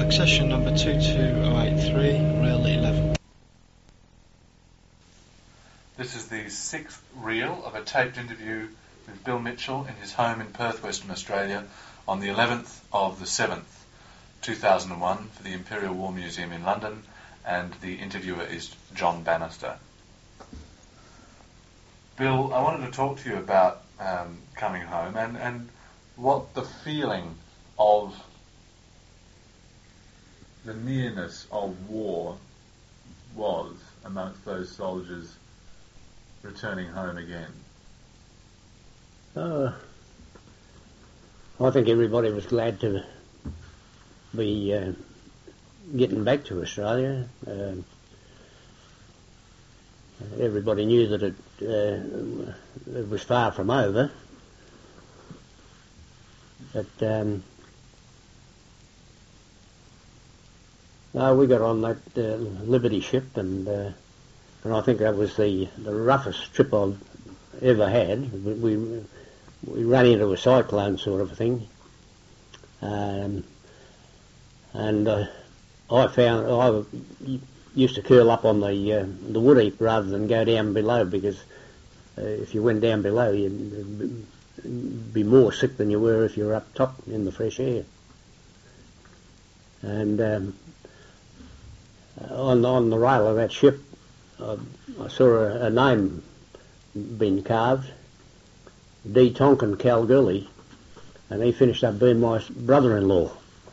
Accession number 22083, rail 11. This is the sixth reel of a taped interview with Bill Mitchell in his home in Perth, Western Australia, on the 11th of the 7th, 2001, for the Imperial War Museum in London, and the interviewer is John Bannister. Bill, I wanted to talk to you about coming home and what the feeling of the nearness of war was amongst those soldiers returning home again. I think everybody was glad to be getting back to Australia. Everybody knew that it was far from over, but we got on that Liberty ship, and I think that was the roughest trip I've ever had. We ran into a cyclone sort of thing, and I found I used to curl up on the wood heap rather than go down below, because if you went down below you'd be more sick than you were if you were up top in the fresh air. And on the rail of that ship, I saw a name being carved, D. Tonkin Kalgoorlie, and he finished up being my brother-in-law.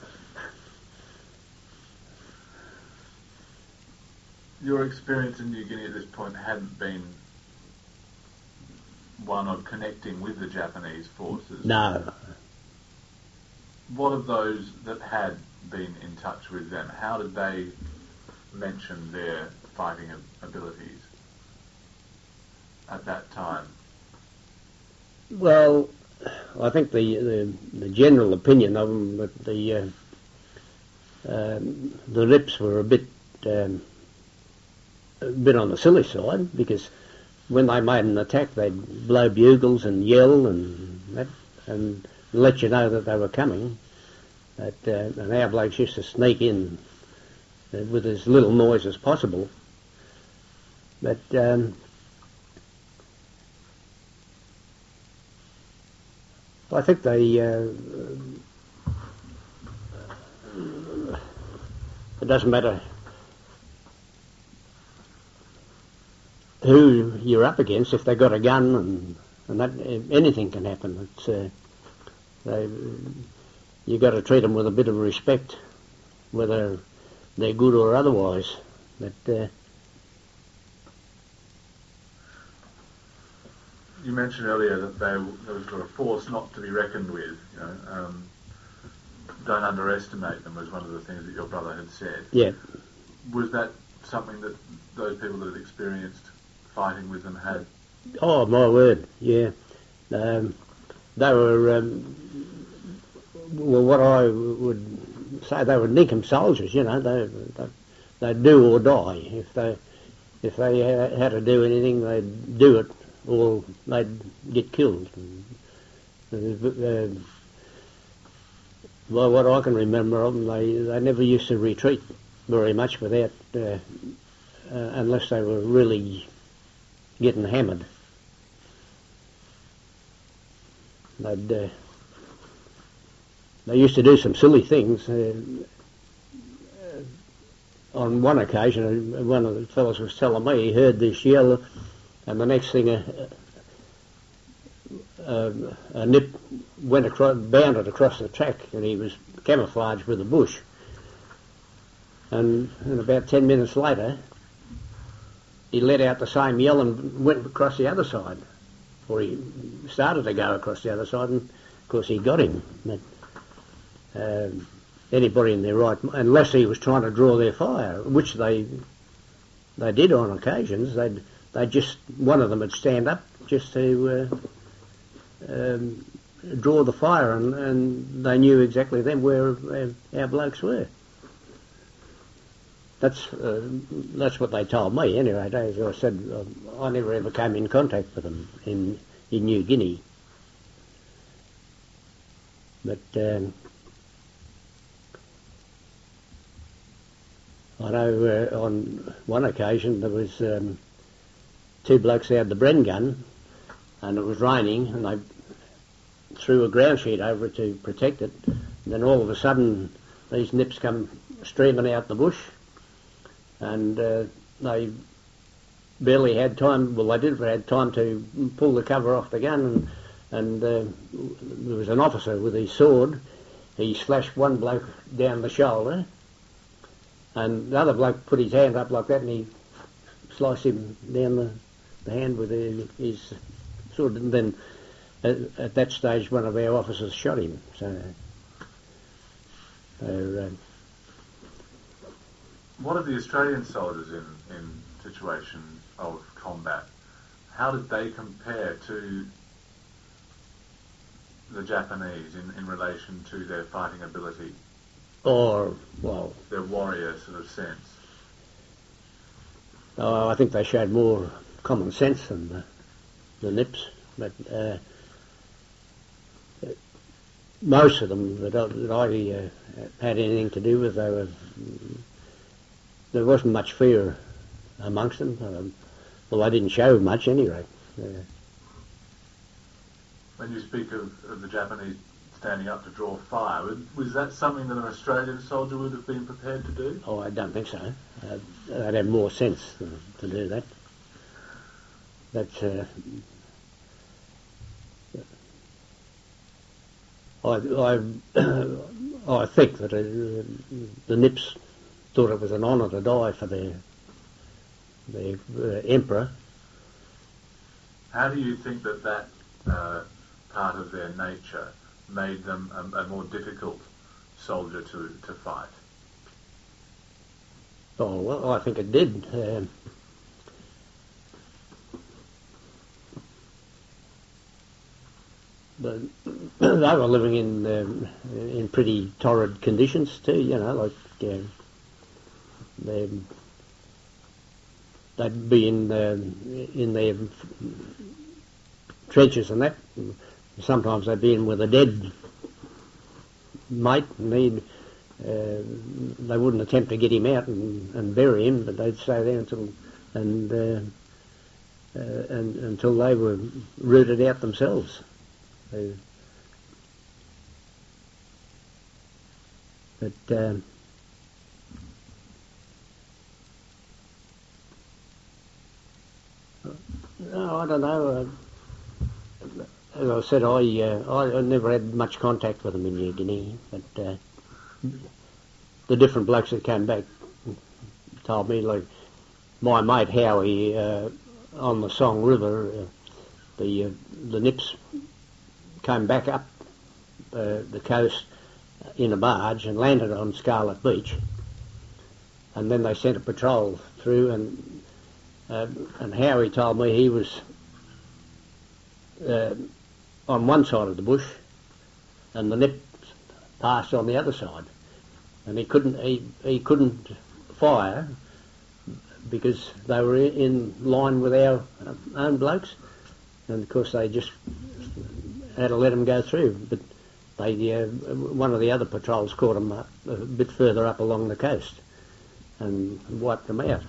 Your experience in New Guinea at this point hadn't been one of connecting with the Japanese forces? No. What of those that had been in touch with them? How did they mention their fighting abilities at that time? Well, I think the general opinion of them that the Rips were a bit on the silly side, because when they made an attack they'd blow bugles and yell and let you know that they were coming. And our blokes used to sneak in with as little noise as possible. But I think they it doesn't matter who you're up against. If they got a gun and that, anything can happen. It's you got to treat them with a bit of respect, whether they're good or otherwise. But you mentioned earlier that there was a force not to be reckoned with. Don't underestimate them, was one of the things that your brother had said. Yeah. Was that something that those people that had experienced fighting with them had? Oh, my word, yeah. They were, well, what I would say, they were Ninkum soldiers, you know. They'd do or die. If they had to do anything, they'd do it, or they'd get killed. Well, what I can remember of them, they never used to retreat very much without, unless they were really getting hammered. They used to do some silly things. On one occasion, one of the fellows was telling me he heard this yell, and the next thing a nip went across, bounded across the track, and he was camouflaged with a bush. And about 10 minutes later, he let out the same yell and went across the other side. Or he started to go across the other side, and of course he got him. But anybody in their right, unless he was trying to draw their fire, which they did on occasions, they'd just, one of them would stand up just to draw the fire, and they knew exactly then where our blokes were. That's what they told me anyway. As I said, I never ever came in contact with them in New Guinea. But I know on one occasion there was two blokes who had the Bren gun, and it was raining, and they threw a ground sheet over it to protect it. And then all of a sudden, these nips come streaming out the bush, and they barely had time. Well, they did had time to pull the cover off the gun, and there was an officer with his sword. He slashed one bloke down the shoulder, and the other bloke put his hand up like that, and he sliced him down the hand with his sword. And then at that stage, one of our officers shot him. What of the Australian soldiers in situations of combat? How did they compare to the Japanese in relation to their fighting ability? Or, well... Their warrior sort of sense? I think they showed more common sense than the nips, but most of them that I had anything to do with, there wasn't much fear amongst them. Well, they didn't show much anyway. When you speak of the Japanese standing up to draw fire, was that something that an Australian soldier would have been prepared to do? Oh, I don't think so. They'd have more sense to do that. That's... I think that the nips thought it was an honour to die for their emperor. How do you think that part of their nature made them a more difficult soldier to fight? Oh, well, I think it did. But they were living in pretty torrid conditions too, you know, like they'd be in their trenches and that. Sometimes they'd be in with a dead mate, and they wouldn't attempt to get him out and bury him, but they'd stay there until they were rooted out themselves. But no, I don't know. As I said, I never had much contact with them in New Guinea, but the different blokes that came back told me, like my mate Howie on the Song River, the nips came back up the coast in a barge and landed on Scarlet Beach, and then they sent a patrol through, and Howie told me he was on one side of the bush, and the nips passed on the other side, and he couldn't fire because they were in line with our own blokes, and of course they just had to let them go through. But one of the other patrols caught them a bit further up along the coast and wiped them out.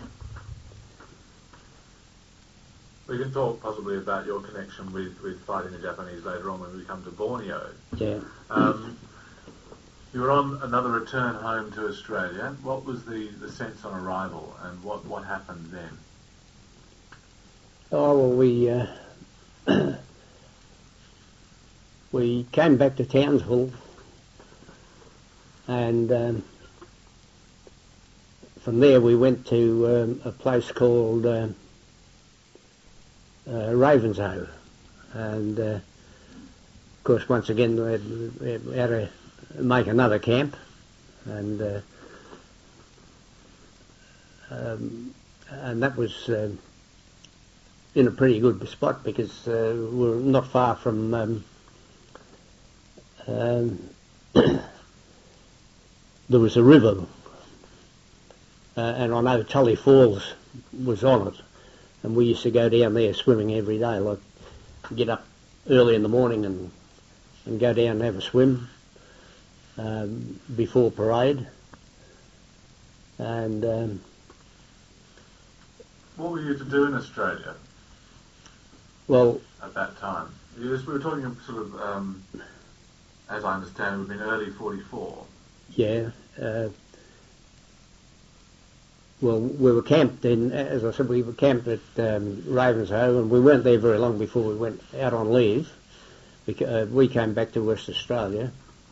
We can talk possibly about your connection with fighting the Japanese later on when we come to Borneo. Yeah. You were on another return home to Australia. What was the sense on arrival, and what happened then? Oh, well, we came back to Townsville, and from there we went to a place called Ravenshoe, and of course once again we had to make another camp, and that was in a pretty good spot because we're not far from there was a river, and I know Tully Falls was on it, and we used to go down there swimming every day, like get up early in the morning and go down and have a swim before parade, And what were you to do in Australia well, at that time? We were talking sort of, as I understand, it would have been early 44. yeah. Well, we were camped in, as I said, we were camped at Ravenshoe, and we weren't there very long before we went out on leave. We came back to West Australia.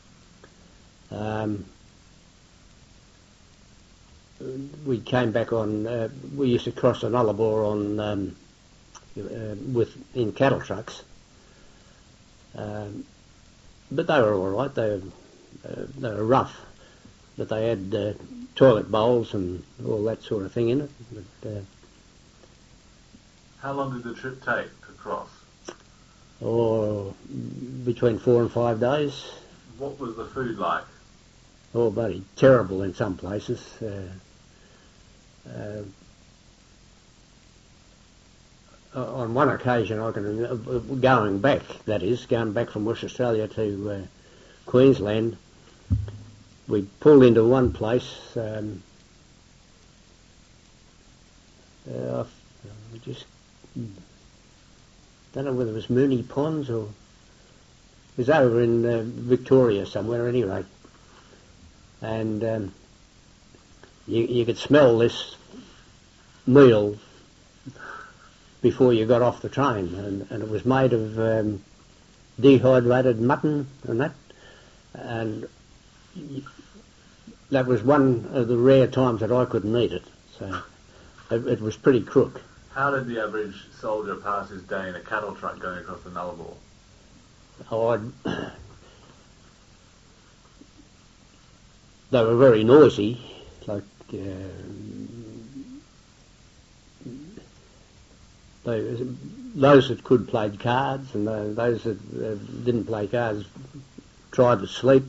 We came back on. We used to cross the Nullarbor on in cattle trucks, but they were all right. They were rough, but they had toilet bowls and all that sort of thing in it. But, how long did the trip take to cross? or between 4 and 5 days. What was the food like? Oh, buddy, terrible in some places. On one occasion, I can remember, going back from West Australia to Queensland, we pulled into one place. I just don't know whether it was Mooney Ponds or it was over in Victoria somewhere, at any rate. And you could smell this meal before you got off the train, and it was made of dehydrated mutton and that, and that was one of the rare times that I couldn't eat it, so it was pretty crook. How did the average soldier pass his day in a cattle truck going across the Nullarbor? They were very noisy, like those that could played cards, and those that didn't play cards tried to sleep.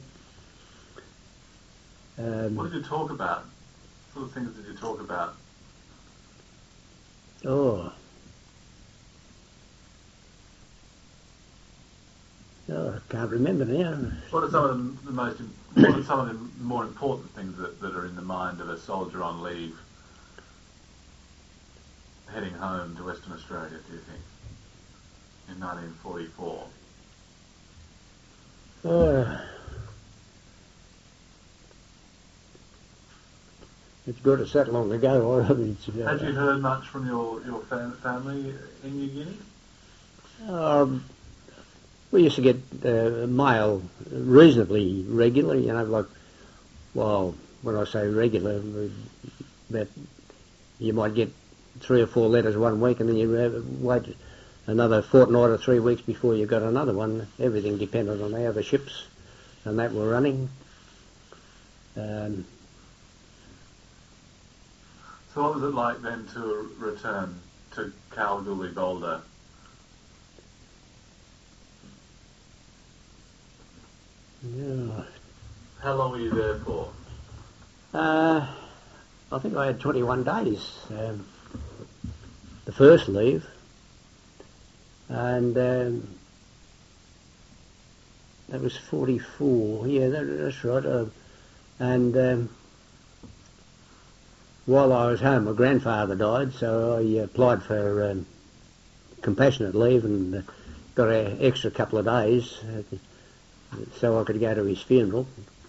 What did you talk about? What sort of things did you talk about? I can't remember now. What are some of the more important things that are in the mind of a soldier on leave heading home to Western Australia, do you think, in 1944? It's good, it's that long ago. Had you heard much from your family in New Guinea? We used to get mail reasonably regularly, like, well, when I say regular, that you might get 3 or 4 letters one week, and then you wait another fortnight or 3 weeks before you got another one. Everything depended on how the ships and that were running. So what was it like then to return to Kalgoorlie, Boulder? Yeah. How long were you there for? I think I had 21 days, the first leave, and that was 44. Yeah, that's right. And while I was home, my grandfather died, so I applied for compassionate leave and got an extra couple of days so I could go to his funeral.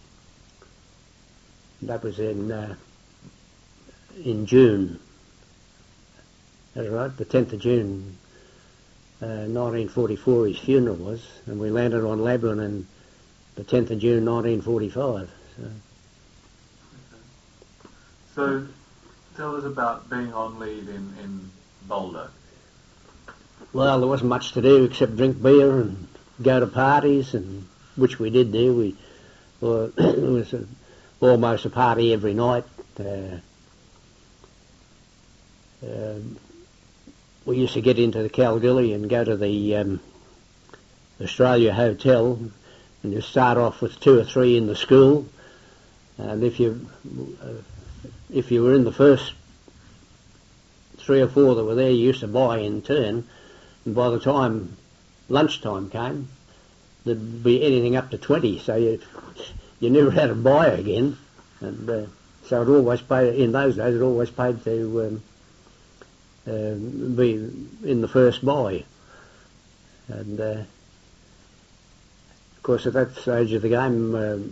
That was in June. That's right, the 10th of June, 1944 his funeral was, and we landed on Labuan on the 10th of June 1945. So tell us about being on leave in Boulder. Well, there wasn't much to do except drink beer and go to parties, and which we did do. It was almost a party every night. We used to get into the Kalgoorlie and go to the Australia Hotel, and you start off with 2 or 3 in the school, and if you were in the first 3 or 4 that were there, you used to buy in turn, and by the time lunchtime came, there'd be anything up to 20, so you never had to buy again. And So it always paid, in those days, it always paid to be in the first buy. And of course, at that stage of the game,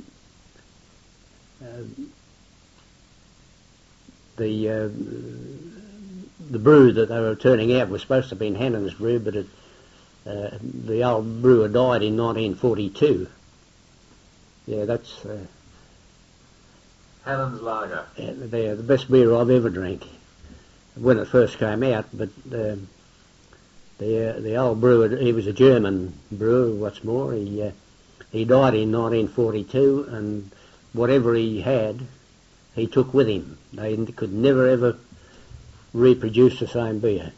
the brew that they were turning out was supposed to have been Hannon's brew, but the old brewer died in 1942. Yeah, that's Hannon's Lager. they're the best beer I've ever drank when it first came out. But the old brewer, he was a German brewer. What's more, he died in 1942, and whatever he had, he took with him. They could never ever reproduce the same beer.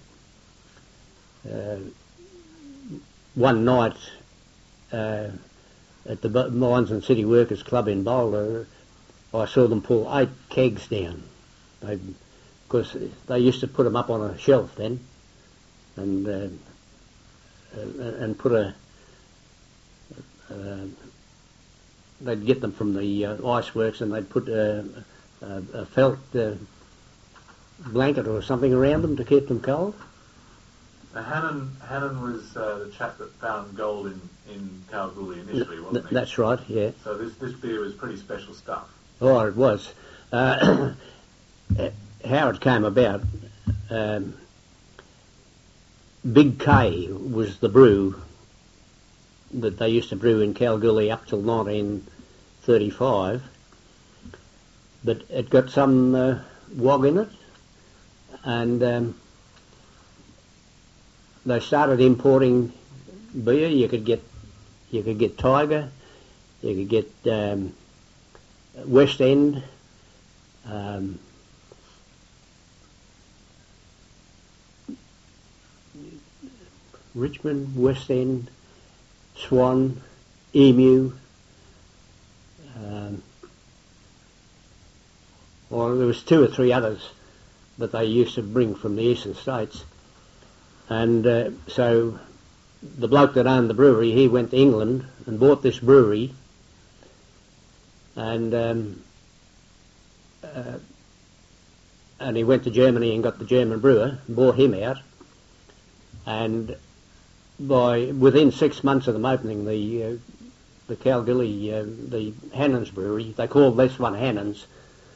One night at the Mines and City Workers Club in Boulder, I saw them pull 8 kegs down. Because they used to put them up on a shelf then, and put they'd get them from the ice works, and they'd put a felt blanket or something around them to keep them cold. Now Hannon was the chap that found gold in Kalgoorlie initially, wasn't he? That's right, yeah. So this beer was pretty special stuff. Oh, it was. How it came about, Big K was the brew that they used to brew in Kalgoorlie up till 1935, but it got some wog in it, and they started importing beer. You could get Tiger, you could get West End, Richmond, West End, Swan, Emu. Well, there was 2 or 3 others that they used to bring from the eastern states. And so the bloke that owned the brewery, he went to England and bought this brewery, and he went to Germany and got the German brewer, bought him out, and within 6 months of them opening the Kalgoorlie, the Hannon's brewery, they called this one Hannon's,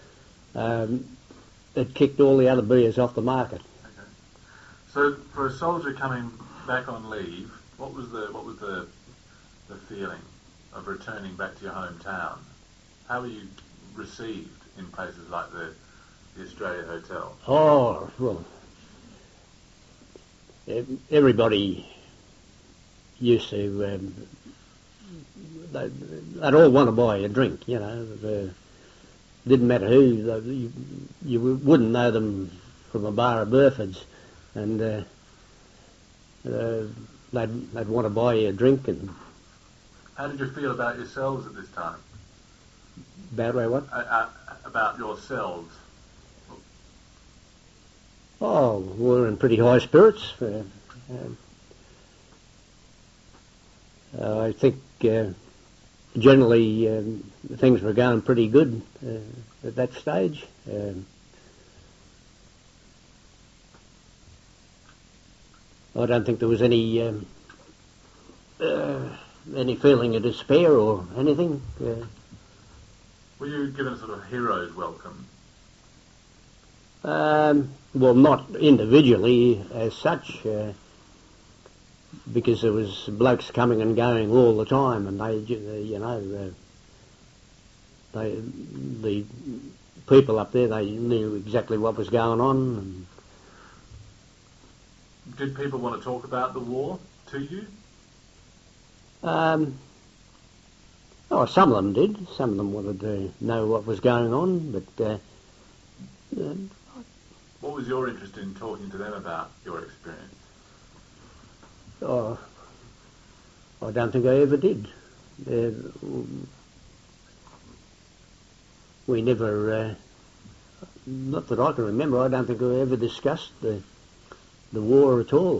it kicked all the other beers off the market. Okay. So for a soldier coming back on leave, what was the feeling of returning back to your hometown? How were you received in places like the Australia Hotel? Oh, well, everybody used to, they'd all want to buy a drink, you know. Didn't matter who, you wouldn't know them from a bar of Burford's, and they'd want to buy you a drink. And how did you feel about yourselves at this time? About what? About yourselves. Oh, we're in pretty high spirits. I think generally things were going pretty good at that stage. I don't think there was any feeling of despair or anything. Were you given a sort of hero's welcome? Well, not individually as such, because there was blokes coming and going all the time, and the people up there, they knew exactly what was going on. And did people want to talk about the war to you? Oh, some of them did. Some of them wanted to know what was going on, but what was your interest in talking to them about your experience? Oh, I don't think I ever did. We never, not that I can remember, I don't think I ever discussed the war at all.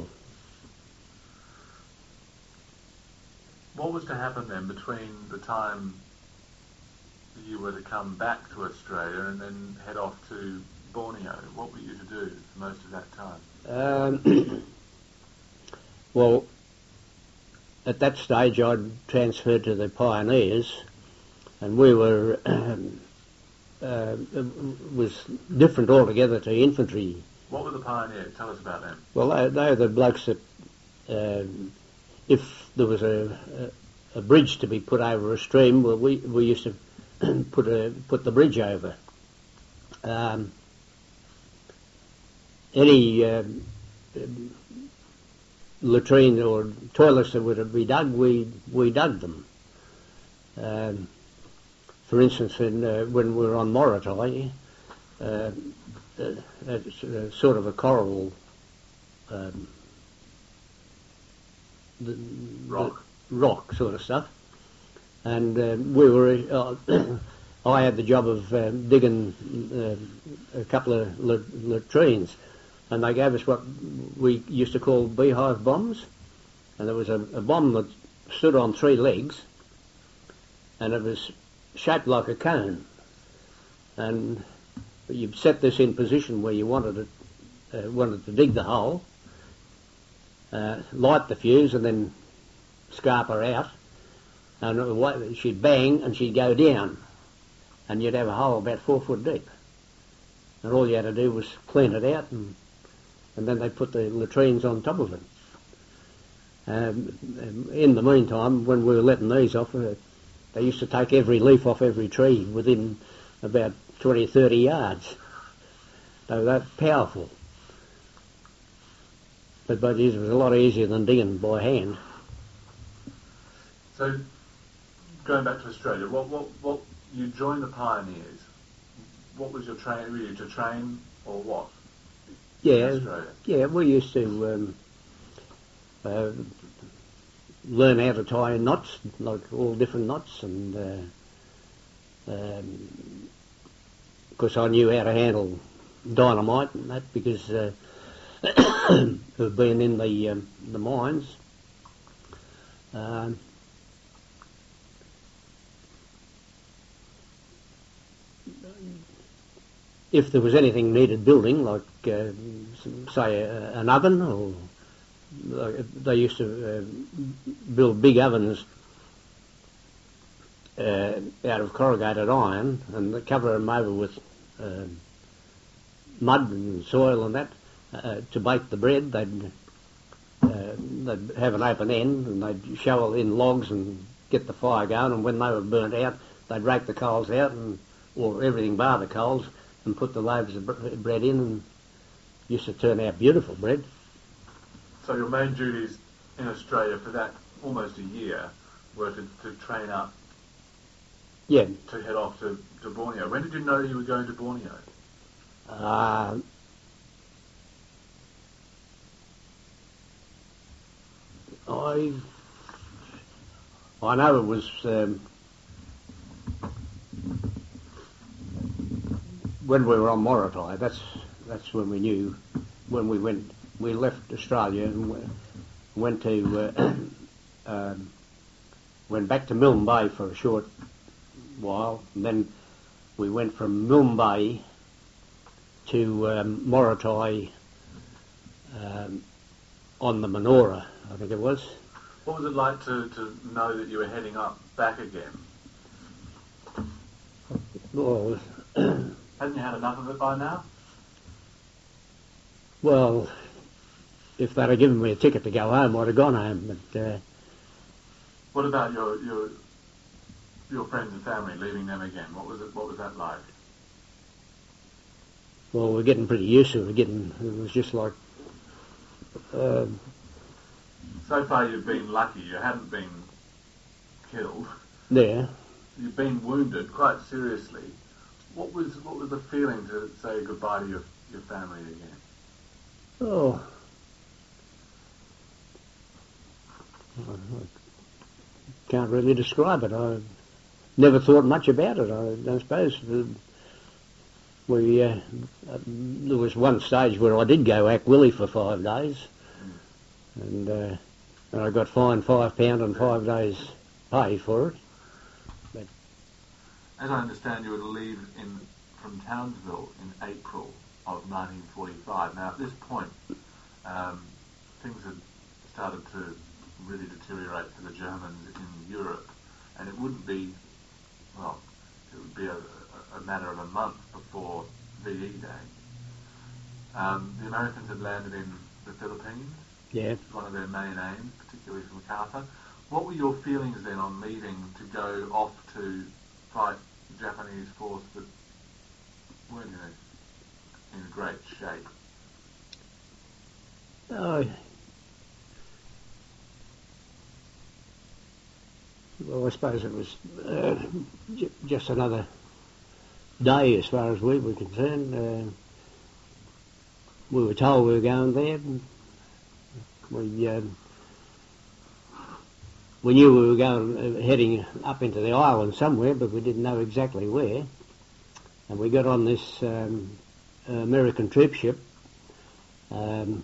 What was to happen then between the time you were to come back to Australia and then head off to Borneo, what were you to do for most of that time? Well, at that stage I'd transferred to the Pioneers, and we were was different altogether to infantry. What were the Pioneers? Tell us about them. Well, they were the blokes that, if there was a bridge to be put over a stream, well, we used to put the bridge over. Any latrine or toilets that were to be dug, we dug them. For instance, when we were on Morotai, it's sort of a coral rock sort of stuff, and we were. I had the job of digging a couple of latrines, and they gave us what we used to call beehive bombs, and there was a bomb that stood on 3 legs, and it was shaped like a cone, and you set this in position where you wanted to dig the hole, light the fuse, and then scarp her out, and she'd bang and she'd go down, and you'd have a hole about 4 foot deep, and all you had to do was clean it out, and then they put the latrines on top of it. In the meantime, when we were letting these off, they used to take every leaf off every tree within about 20, 30 yards. They were that powerful. But it was a lot easier than digging by hand. So, going back to Australia, what you joined the Pioneers. What was your training? Were you to train or what? Yeah, we used to learn how to tie knots, like all different knots, and of course I knew how to handle dynamite and that because of being in the mines. If there was anything needed building, like say an oven, or they used to build big ovens out of corrugated iron and they cover them over with mud and soil and that to bake the bread. They'd have an open end and they'd shovel in logs and get the fire going, and when they were burnt out they'd rake the coals out, or everything bar the coals, and put the loaves of bread in, and used to turn out beautiful bread. So your main duties in Australia for that almost a year were to train up, yeah, to head off to Borneo. When did you know you were going to Borneo? I know it was when we were on Morotai. That's when we knew. When we left Australia and went back to Milne Bay for a short while, and then we went from Milne Bay to Morotai on the Manoora, I think it was. What was it like to know that you were heading up back again? Well, hadn't you had enough of it by now? Well, if they'd have given me a ticket to go home, I'd have gone home. But what about your friends and family, leaving them again? What was that like? Well, we're getting pretty used to it. It was just like. So far, you've been lucky. You haven't been killed. Yeah. You've been wounded quite seriously. What was the feeling to say goodbye to your family again? Oh. I can't really describe it. I never thought much about it. I suppose there was one stage where I did go Ack-Willie for 5 days, and I got fined £5 and 5 days pay for it. But as I understand, you were to leave from Townsville in April of 1945. Now, at this point, things had started to really deteriorate for the Germans in Europe, and it would be a matter of a month before VE Day. The Americans had landed in the Philippines. Yeah. One of their main aims, particularly for MacArthur. What were your feelings then on leaving to go off to fight the Japanese force that weren't in great shape? Well, I suppose it was just another day as far as we were concerned. We were told we were going there. We knew we were heading up into the island somewhere, but we didn't know exactly where. And we got on this American troop ship. And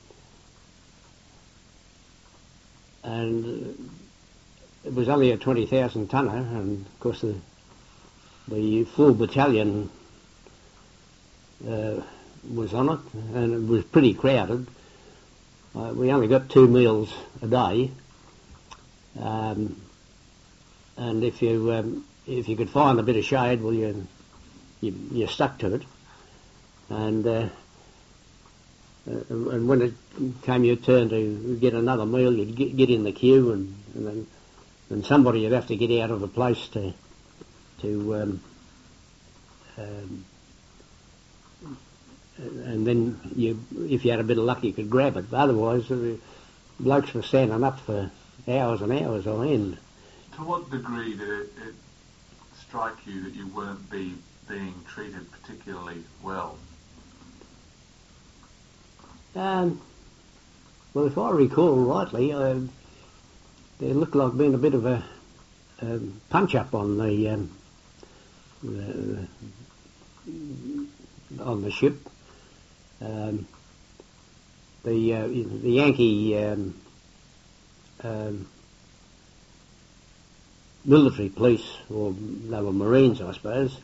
it was only a 20,000 tonner, and of course the full battalion was on it, and it was pretty crowded. We only got 2 meals a day, and if you could find a bit of shade, well, you stuck to it, and when it came your turn to get another meal, you'd get in the queue, and then somebody would have to get out of the place to and then if you had a bit of luck, you could grab it. But otherwise, the blokes were standing up for hours and hours on end. To what degree did it strike you that you weren't being treated particularly well? Well, if I recall rightly, there looked like being a bit of a punch-up on the ship. The Yankee military police, or they were Marines, I suppose.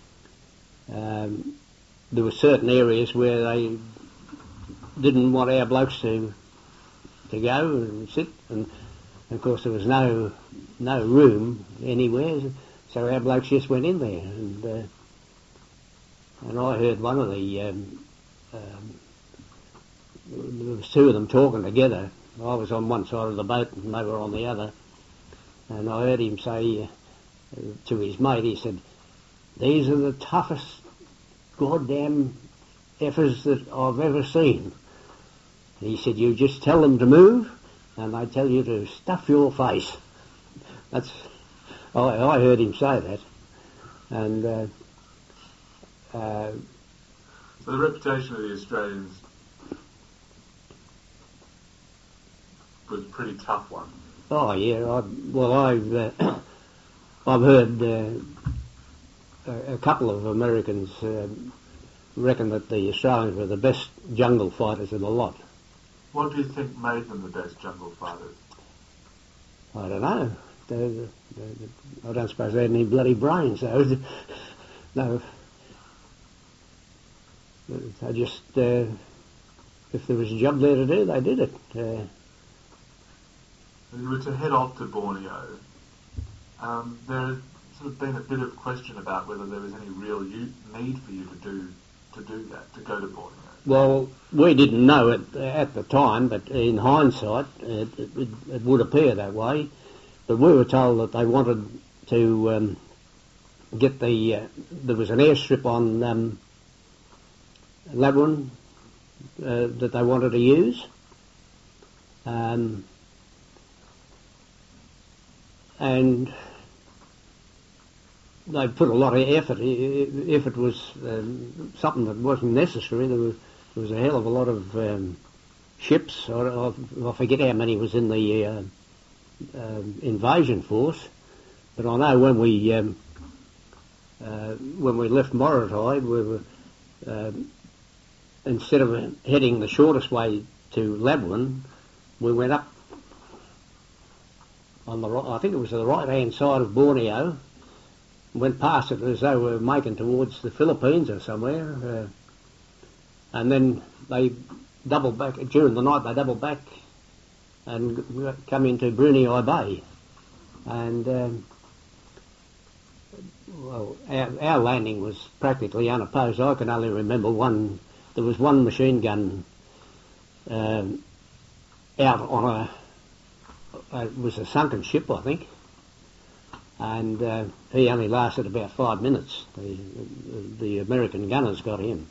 There were certain areas where they didn't want our blokes to go and sit, and of course there was no room anywhere, so our blokes just went in there, and I heard one of the there was 2 of them talking together. I was on one side of the boat and they were on the other, and I heard him say to his mate, he said, "These are the toughest goddamn effers that I've ever seen." He said, "You just tell them to move and they tell you to stuff your face." I heard him say that, and so the reputation of the Australians was a pretty tough one. Oh yeah, I've heard a couple of Americans reckon that the Australians were the best jungle fighters in the lot. What do you think made them the best jungle fighters? I don't know. I don't suppose they had any bloody brains, though. No. They just, if there was a job there to do, they did it. When you were to head off to Borneo, there has sort of been a bit of question about whether there was any real need for you to do that, to go to Borneo. Well, we didn't know it at the time, but in hindsight, it would appear that way. But we were told that they wanted to get there was an airstrip on Labuan that they wanted to use. And they put a lot of effort. If it was something that wasn't necessary, there was a hell of a lot of ships. I forget how many was in the invasion force, but I know when we left Morotai, we were instead of heading the shortest way to Labuan, we went up on the right. I think it was the right-hand side of Borneo, went past it as though we were making towards the Philippines or somewhere. And then they doubled back, during the night they doubled back and come into Brunei Bay. And well, our landing was practically unopposed. I can only remember there was one machine gun out on it was a sunken ship, I think, and he only lasted about 5 minutes. The American gunners got him.